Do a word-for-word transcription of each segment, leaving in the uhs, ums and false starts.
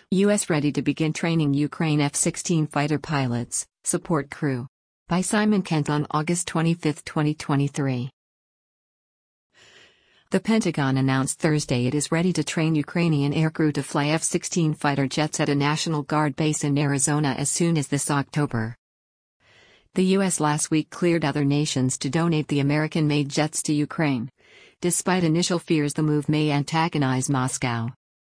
U S ready to begin training Ukraine F sixteen fighter pilots, support crew. By Simon Kent on August twenty-fifth, twenty twenty-three. The Pentagon announced Thursday it is ready to train Ukrainian aircrew to fly F sixteen fighter jets at a National Guard base in Arizona as soon as this October. The U S last week cleared other nations to donate the American-made jets to Ukraine, despite initial fears the move may antagonize Moscow.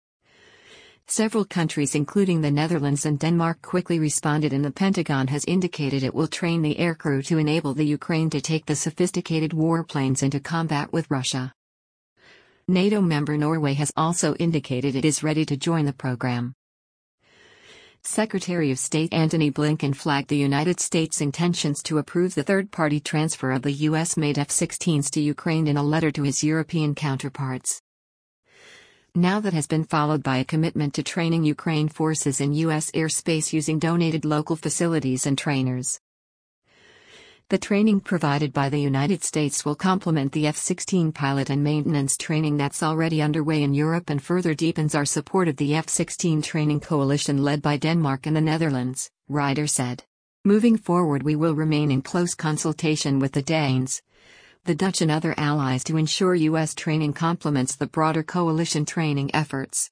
Several countries including the Netherlands and Denmark quickly responded, and the Pentagon has indicated it will train the aircrew to enable the Ukraine to take the sophisticated warplanes into combat with Russia. NATO member Norway has also indicated it is ready to join the program. Secretary of State Antony Blinken flagged the United States' intentions to approve the third-party transfer of the U S-made F sixteens to Ukraine in a letter to his European counterparts. Now that has been followed by a commitment to training Ukraine forces in U S airspace using donated local facilities and trainers. The training provided by the United States will complement the F sixteen pilot and maintenance training that's already underway in Europe and further deepens our support of the F sixteen training coalition led by Denmark and the Netherlands, Ryder said. Moving forward, we will remain in close consultation with the Danes, the Dutch and other allies to ensure U S training complements the broader coalition training efforts.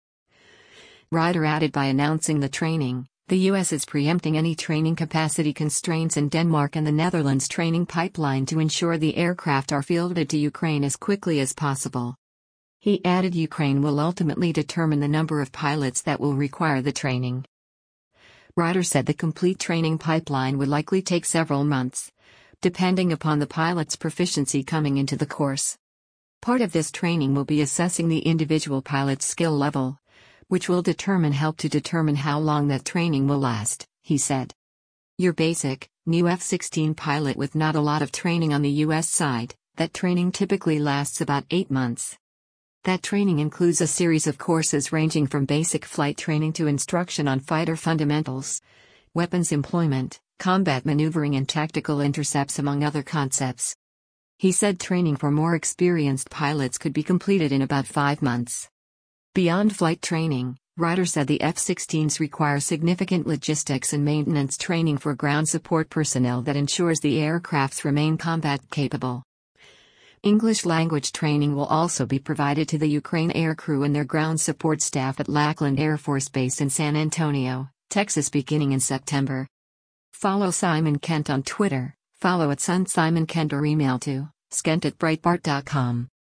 Ryder added, by announcing the training, the U S is preempting any training capacity constraints in Denmark and the Netherlands training pipeline to ensure the aircraft are fielded to Ukraine as quickly as possible. He added Ukraine will ultimately determine the number of pilots that will require the training. Ryder said the complete training pipeline would likely take several months, depending upon the pilot's proficiency coming into the course. Part of this training will be assessing the individual pilot's skill level, which will determine help to determine how long that training will last, he said. Your basic, new F sixteen pilot with not a lot of training on the U S side, that training typically lasts about eight months. That training includes a series of courses ranging from basic flight training to instruction on fighter fundamentals, weapons employment, combat maneuvering and tactical intercepts, among other concepts. He said training for more experienced pilots could be completed in about five months. Beyond flight training, Ryder said the F sixteens require significant logistics and maintenance training for ground support personnel that ensures the aircrafts remain combat capable. English language training will also be provided to the Ukraine aircrew and their ground support staff at Lackland Air Force Base in San Antonio, Texas beginning in September. Follow Simon Kent on Twitter, follow at Sun Simon Kent or email to skent at breitbart dot com.